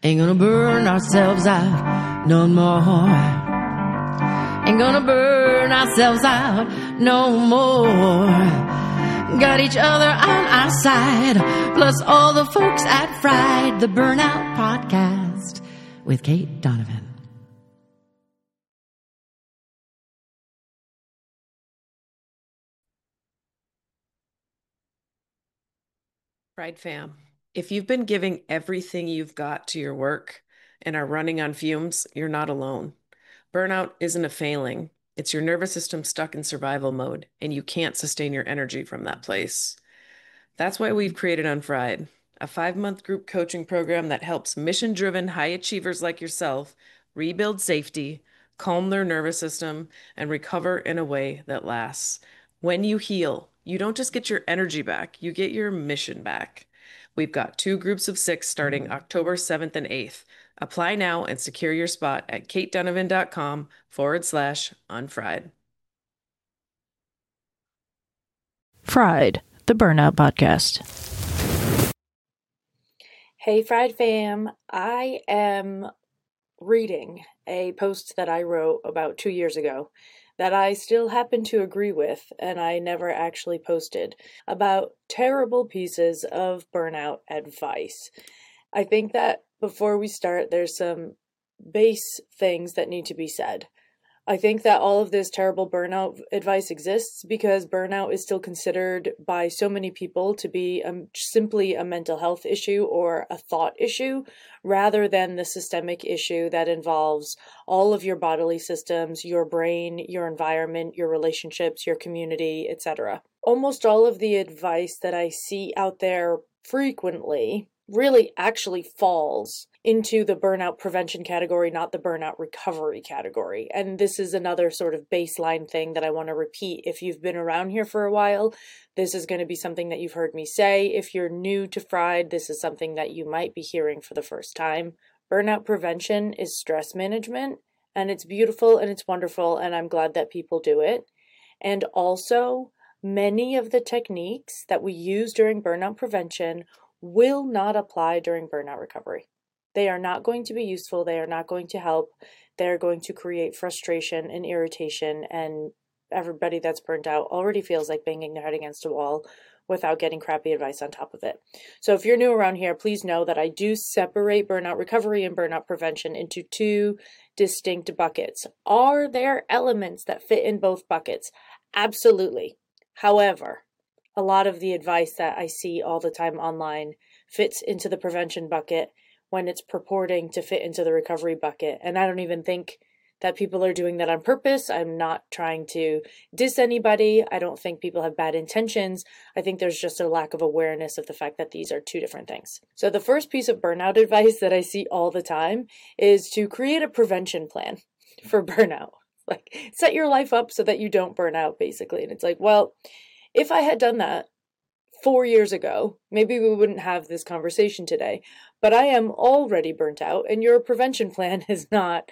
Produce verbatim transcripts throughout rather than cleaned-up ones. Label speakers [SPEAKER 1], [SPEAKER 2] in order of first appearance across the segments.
[SPEAKER 1] Ain't gonna burn ourselves out no more. Ain't gonna burn ourselves out no more. Got each other on our side, plus all the folks at Fried, the Burnout Podcast with Kate Donovan.
[SPEAKER 2] Fried fam, if you've been giving everything you've got to your work and are running on fumes, you're not alone. Burnout isn't a failing. It's your nervous system stuck in survival mode, and you can't sustain your energy from that place. That's why we've created Unfried, a five-month group coaching program that helps mission-driven high achievers like yourself rebuild safety, calm their nervous system, and recover in a way that lasts. When you heal, you don't just get your energy back, you get your mission back. We've got two groups of six starting October seventh and eighth. Apply now and secure your spot at katedonovan.com forward slash unfried.
[SPEAKER 3] Fried, the Burnout Podcast.
[SPEAKER 4] Hey, Fried fam. I am reading a post that I wrote about two years ago that I still happen to agree with, and I never actually posted, about terrible pieces of burnout advice. I think that before we start, there's some base things that need to be said. I think that all of this terrible burnout advice exists because burnout is still considered by so many people to be um, simply a mental health issue or a thought issue, rather than the systemic issue that involves all of your bodily systems, your brain, your environment, your relationships, your community, et cetera. Almost all of the advice that I see out there frequently really actually falls into the burnout prevention category, not the burnout recovery category. And this is another sort of baseline thing that I want to repeat. If you've been around here for a while, this is going to be something that you've heard me say. If you're new to Fried, this is something that you might be hearing for the first time. Burnout prevention is stress management, and it's beautiful and it's wonderful, and I'm glad that people do it. And also, many of the techniques that we use during burnout prevention will not apply during burnout recovery. They are not going to be useful. They are not going to help. They're going to create frustration and irritation, and everybody that's burnt out already feels like banging their head against a wall without getting crappy advice on top of it. So if you're new around here, please know that I do separate burnout recovery and burnout prevention into two distinct buckets. Are there elements that fit in both buckets? Absolutely. However, a lot of the advice that I see all the time online fits into the prevention bucket when it's purporting to fit into the recovery bucket. And I don't even think that people are doing that on purpose. I'm not trying to diss anybody. I don't think people have bad intentions. I think there's just a lack of awareness of the fact that these are two different things. So the first piece of burnout advice that I see all the time is to create a prevention plan for burnout. Like, set your life up so that you don't burn out, basically. And it's like, well, if I had done that four years ago, maybe we wouldn't have this conversation today. But I am already burnt out, and your prevention plan is not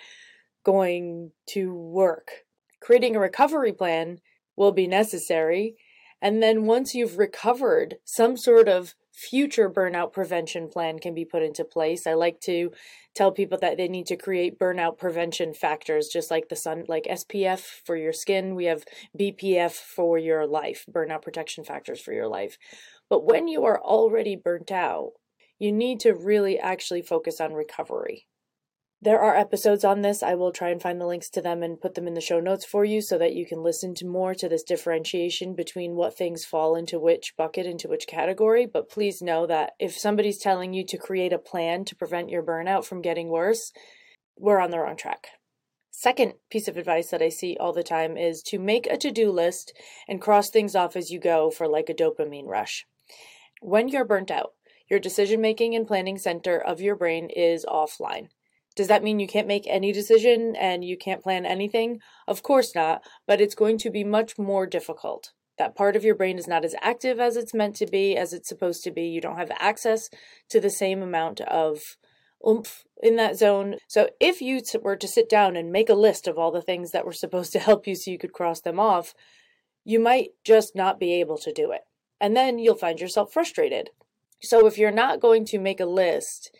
[SPEAKER 4] going to work. Creating a recovery plan will be necessary. And then once you've recovered, some sort of future burnout prevention plan can be put into place. I like to tell people that they need to create burnout prevention factors, just like the sun, like S P F for your skin. We have B P F for your life, burnout protection factors for your life. But when you are already burnt out, you need to really actually focus on recovery. There are episodes on this. I will try and find the links to them and put them in the show notes for you so that you can listen to more to this differentiation between what things fall into which bucket, into which category. But please know that if somebody's telling you to create a plan to prevent your burnout from getting worse, we're on the wrong track. Second piece of advice that I see all the time is to make a to-do list and cross things off as you go for like a dopamine rush. When you're burnt out, your decision-making and planning center of your brain is offline. Does that mean you can't make any decision and you can't plan anything? Of course not, but it's going to be much more difficult. That part of your brain is not as active as it's meant to be, as it's supposed to be. You don't have access to the same amount of oomph in that zone. So if you were to sit down and make a list of all the things that were supposed to help you so you could cross them off, you might just not be able to do it. And then you'll find yourself frustrated. So if you're not going to make a list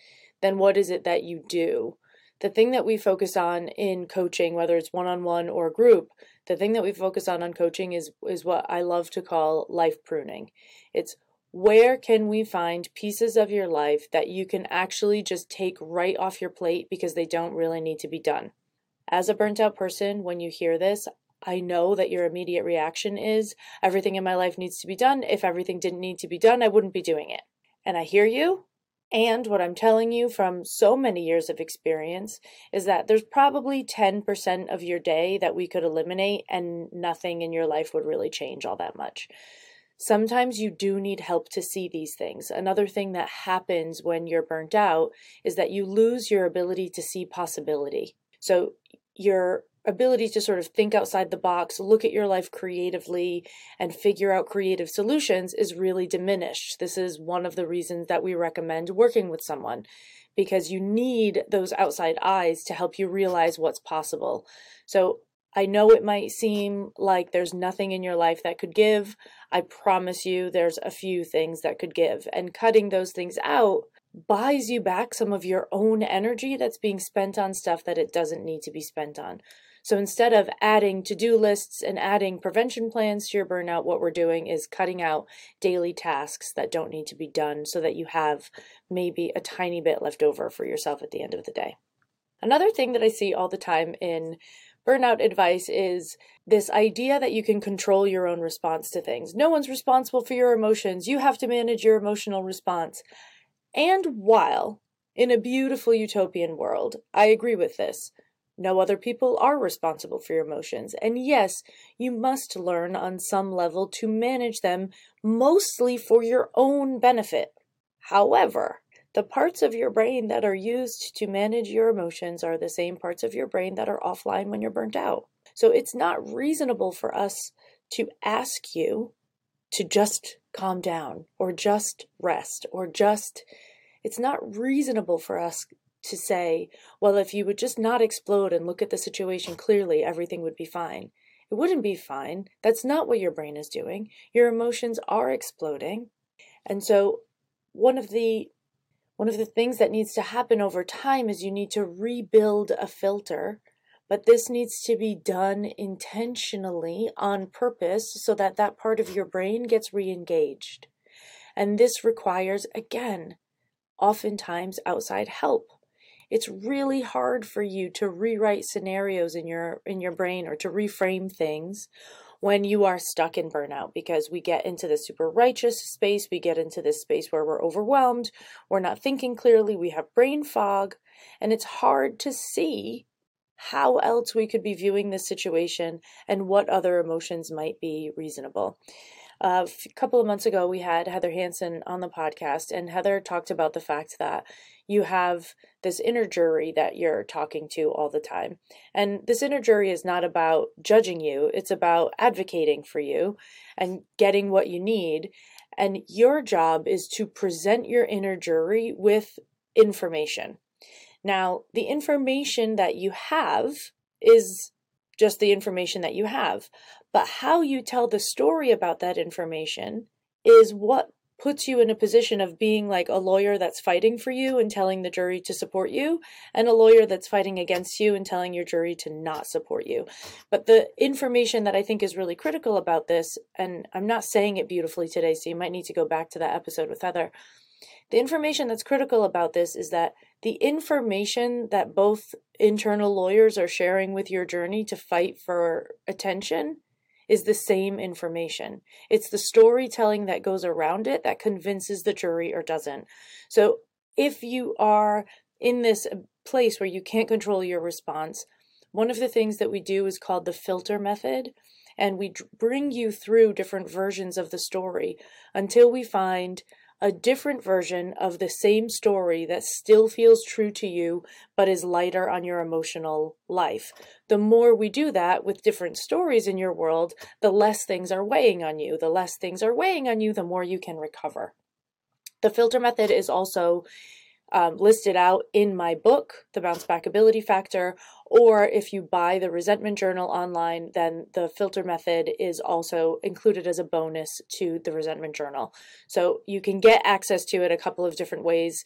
[SPEAKER 4] then what is it that you do? The thing that we focus on in coaching, whether it's one-on-one or group, the thing that we focus on on coaching is, is what I love to call life pruning. It's where can we find pieces of your life that you can actually just take right off your plate because they don't really need to be done. As a burnt out person, when you hear this, I know that your immediate reaction is, everything in my life needs to be done. If everything didn't need to be done, I wouldn't be doing it. And I hear you. And what I'm telling you from so many years of experience is that there's probably ten percent of your day that we could eliminate and nothing in your life would really change all that much. Sometimes you do need help to see these things. Another thing that happens when you're burnt out is that you lose your ability to see possibility. So your ability to sort of think outside the box, look at your life creatively, and figure out creative solutions is really diminished. This is one of the reasons that we recommend working with someone, because you need those outside eyes to help you realize what's possible. So I know it might seem like there's nothing in your life that could give. I promise you there's a few things that could give, and cutting those things out buys you back some of your own energy that's being spent on stuff that it doesn't need to be spent on. So instead of adding to-do lists and adding prevention plans to your burnout, what we're doing is cutting out daily tasks that don't need to be done so that you have maybe a tiny bit left over for yourself at the end of the day. Another thing that I see all the time in burnout advice is this idea that you can control your own response to things. No one's responsible for your emotions. You have to manage your emotional response. And while in a beautiful utopian world, I agree with this. No other people are responsible for your emotions. And yes, you must learn on some level to manage them, mostly for your own benefit. However, the parts of your brain that are used to manage your emotions are the same parts of your brain that are offline when you're burnt out. So it's not reasonable for us to ask you to just calm down or just rest or just, it's not reasonable for us to say, well, if you would just not explode and look at the situation clearly, everything would be fine. It wouldn't be fine. That's not what your brain is doing. Your emotions are exploding. And so one of the one of the things that needs to happen over time is you need to rebuild a filter, but this needs to be done intentionally on purpose so that that part of your brain gets re-engaged. And this requires, again, oftentimes outside help. It's really hard for you to rewrite scenarios in your in your brain or to reframe things when you are stuck in burnout, because we get into the super righteous space, we get into this space where we're overwhelmed, we're not thinking clearly, we have brain fog, and it's hard to see how else we could be viewing this situation and what other emotions might be reasonable. Uh, a couple of months ago, we had Heather Hansen on the podcast, and Heather talked about the fact that you have this inner jury that you're talking to all the time. And this inner jury is not about judging you. It's about advocating for you and getting what you need. And your job is to present your inner jury with information. Now, the information that you have is just the information that you have. But how you tell the story about that information is what puts you in a position of being like a lawyer that's fighting for you and telling the jury to support you, and a lawyer that's fighting against you and telling your jury to not support you. But the information that I think is really critical about this, and I'm not saying it beautifully today, so you might need to go back to that episode with Heather. The information that's critical about this is that the information that both internal lawyers are sharing with your journey to fight for attention is the same information. It's the storytelling that goes around it that convinces the jury or doesn't. So if you are in this place where you can't control your response, one of the things that we do is called the filter method, and we bring you through different versions of the story until we find a different version of the same story that still feels true to you, but is lighter on your emotional life. The more we do that with different stories in your world, the less things are weighing on you. The less things are weighing on you, the more you can recover. The filter method is also um, listed out in my book, The Bounce Back Ability Factor, or if you buy the Resentment Journal online, then the filter method is also included as a bonus to the Resentment Journal. So you can get access to it a couple of different ways.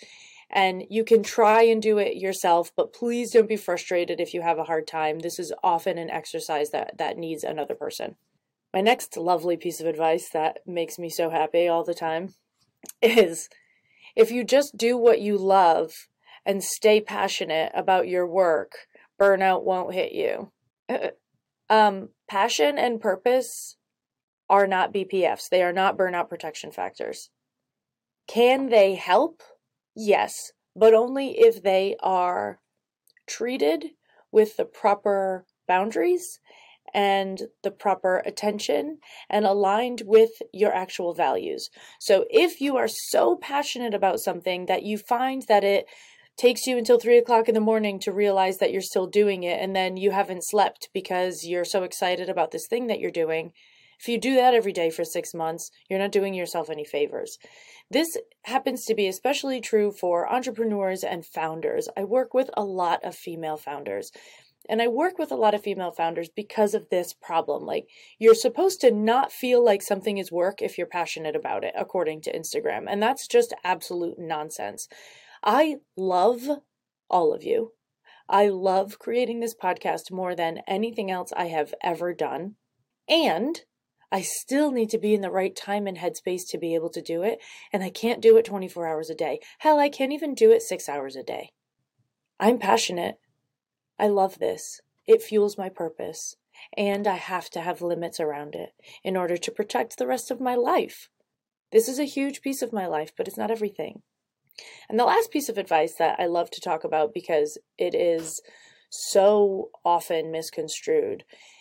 [SPEAKER 4] And you can try and do it yourself, but please don't be frustrated if you have a hard time. This is often an exercise that, that needs another person. My next lovely piece of advice that makes me so happy all the time is if you just do what you love and stay passionate about your work, burnout won't hit you. um, passion and purpose are not B P Fs. They are not burnout protection factors. Can they help? Yes, but only if they are treated with the proper boundaries and the proper attention and aligned with your actual values. So if you are so passionate about something that you find that it takes you until three o'clock in the morning to realize that you're still doing it, and then you haven't slept because you're so excited about this thing that you're doing, if you do that every day for six months, you're not doing yourself any favors. This happens to be especially true for entrepreneurs and founders. I work with a lot of female founders. And I work with a lot of female founders because of this problem. Like, you're supposed to not feel like something is work if you're passionate about it, according to Instagram. And that's just absolute nonsense. I love all of you. I love creating this podcast more than anything else I have ever done. And I still need to be in the right time and headspace to be able to do it. And I can't do it twenty-four hours a day. Hell, I can't even do it six hours a day. I'm passionate. I love this. It fuels my purpose. And I have to have limits around it in order to protect the rest of my life. This is a huge piece of my life, but it's not everything. And the last piece of advice that I love to talk about because it is so often misconstrued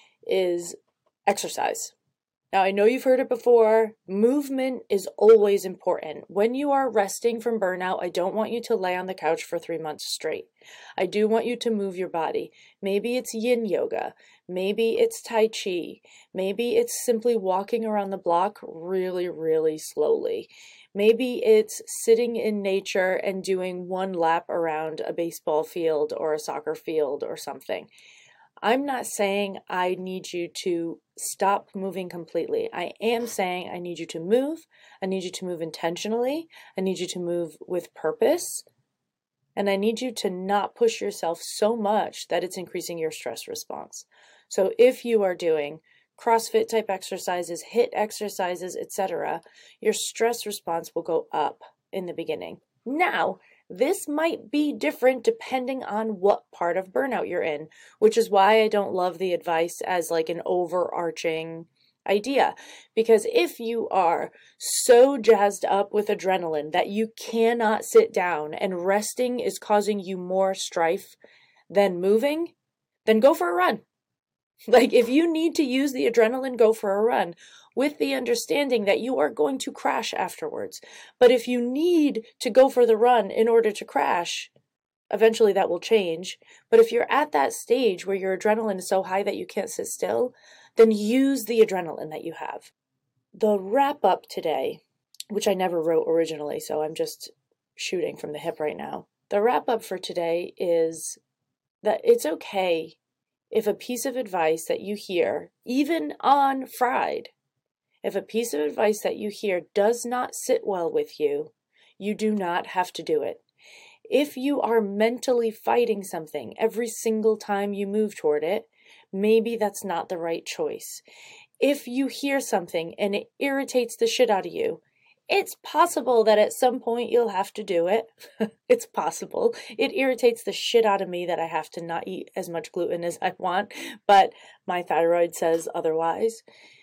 [SPEAKER 4] is exercise. Now, I know you've heard it before. Movement is always important. When you are resting from burnout, I don't want you to lay on the couch for three months straight. I do want you to move your body. Maybe it's yin yoga. Maybe it's tai chi. Maybe it's simply walking around the block really, really slowly. Maybe it's sitting in nature and doing one lap around a baseball field or a soccer field or something. I'm not saying I need you to stop moving completely. I am saying I need you to move. I need you to move intentionally. I need you to move with purpose. And I need you to not push yourself so much that it's increasing your stress response. So if you are doing CrossFit type exercises, HIIT exercises, et cetera, your stress response will go up in the beginning. Now, this might be different depending on what part of burnout you're in, which is why I don't love the advice as like an overarching idea. Because if you are so jazzed up with adrenaline that you cannot sit down and resting is causing you more strife than moving, then go for a run. Like, if you need to use the adrenaline, go for a run with the understanding that you are going to crash afterwards. But if you need to go for the run in order to crash, eventually that will change. But if you're at that stage where your adrenaline is so high that you can't sit still, then use the adrenaline that you have. The wrap up today, which I never wrote originally, so I'm just shooting from the hip right now. The wrap up for today is that it's okay if a piece of advice that you hear, even on Friday, if a piece of advice that you hear does not sit well with you, you do not have to do it. If you are mentally fighting something every single time you move toward it, maybe that's not the right choice. If you hear something and it irritates the shit out of you, it's possible that at some point you'll have to do it. It's possible. It irritates the shit out of me that I have to not eat as much gluten as I want, but my thyroid says otherwise.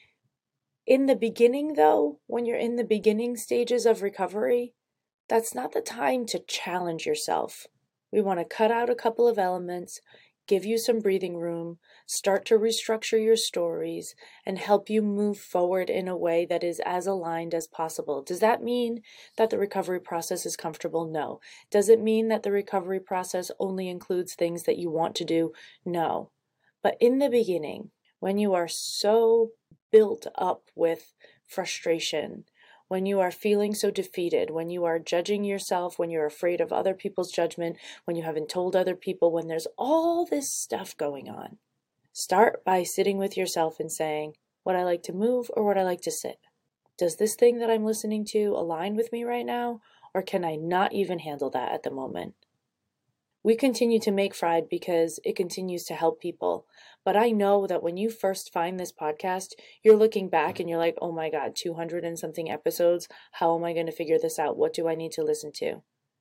[SPEAKER 4] In the beginning, though, when you're in the beginning stages of recovery, that's not the time to challenge yourself. We want to cut out a couple of elements, give you some breathing room, start to restructure your stories, and help you move forward in a way that is as aligned as possible. Does that mean that the recovery process is comfortable? No. Does it mean that the recovery process only includes things that you want to do? No. But in the beginning, when you are so built up with frustration, when you are feeling so defeated, when you are judging yourself, when you're afraid of other people's judgment, when you haven't told other people, when there's all this stuff going on, start by sitting with yourself and saying, would I like to move or would I like to sit? Does this thing that I'm listening to align with me right now? Or can I not even handle that at the moment? We continue to make Fried because it continues to help people. But I know that when you first find this podcast, you're looking back and you're like, oh my God, two hundred and something episodes. How am I going to figure this out? What do I need to listen to?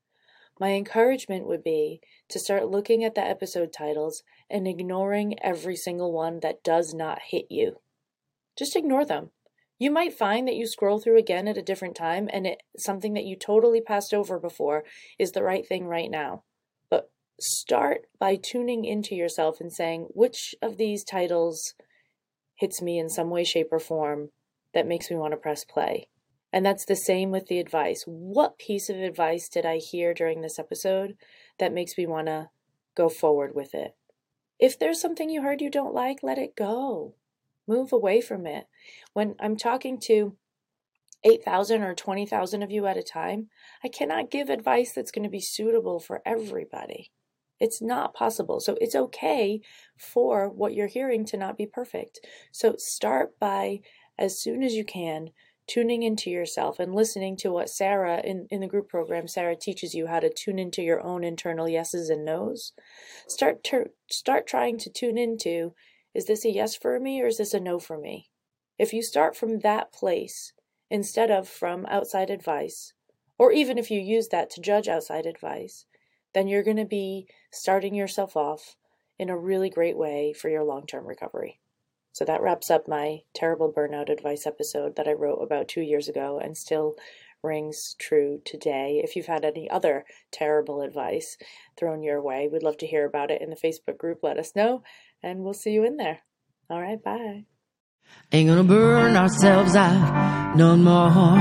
[SPEAKER 4] My encouragement would be to start looking at the episode titles and ignoring every single one that does not hit you. Just ignore them. You might find that you scroll through again at a different time and it, something that you totally passed over before is the right thing right now. But start by tuning into yourself and saying, which of these titles hits me in some way, shape, or form that makes me want to press play? And that's the same with the advice. What piece of advice did I hear during this episode that makes me want to go forward with it? If there's something you heard you don't like, let it go. Move away from it. When I'm talking to eight thousand or twenty thousand of you at a time, I cannot give advice that's going to be suitable for everybody. It's not possible. So it's okay for what you're hearing to not be perfect. So start by, as soon as you can, tuning into yourself and listening to what Sarah in, in the group program, Sarah teaches you how to tune into your own internal yeses and nos. Start ter- start trying to tune into, is this a yes for me or is this a no for me? If you start from that place instead of from outside advice, or even if you use that to judge outside advice, then you're going to be starting yourself off in a really great way for your long-term recovery. So that wraps up my terrible burnout advice episode that I wrote about two years ago and still rings true today. If you've had any other terrible advice thrown your way, we'd love to hear about it in the Facebook group. Let us know, and we'll see you in there. All right, bye.
[SPEAKER 1] Ain't gonna burn ourselves out no more.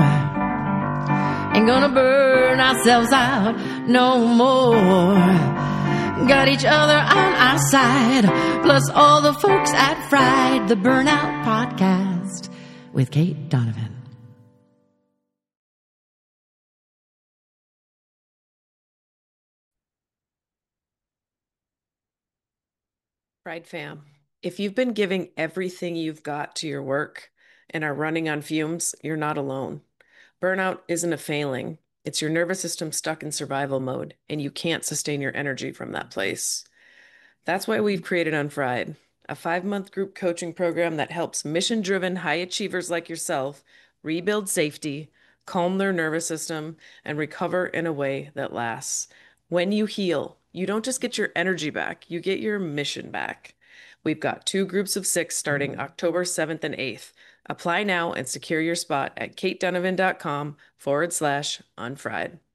[SPEAKER 1] Ain't gonna burn ourselves out no more. Got each other on our side, plus all the folks at Fried, the Burnout Podcast with Kate Donovan.
[SPEAKER 2] Fried fam, if you've been giving everything you've got to your work and are running on fumes, you're not alone. Burnout isn't a failing. It's your nervous system stuck in survival mode, and you can't sustain your energy from that place. That's why we've created Unfried, a five-month group coaching program that helps mission-driven high achievers like yourself rebuild safety, calm their nervous system, and recover in a way that lasts. When you heal, you don't just get your energy back, you get your mission back. We've got two groups of six starting October seventh and eighth. Apply now and secure your spot at katedonovan.com forward slash unfried.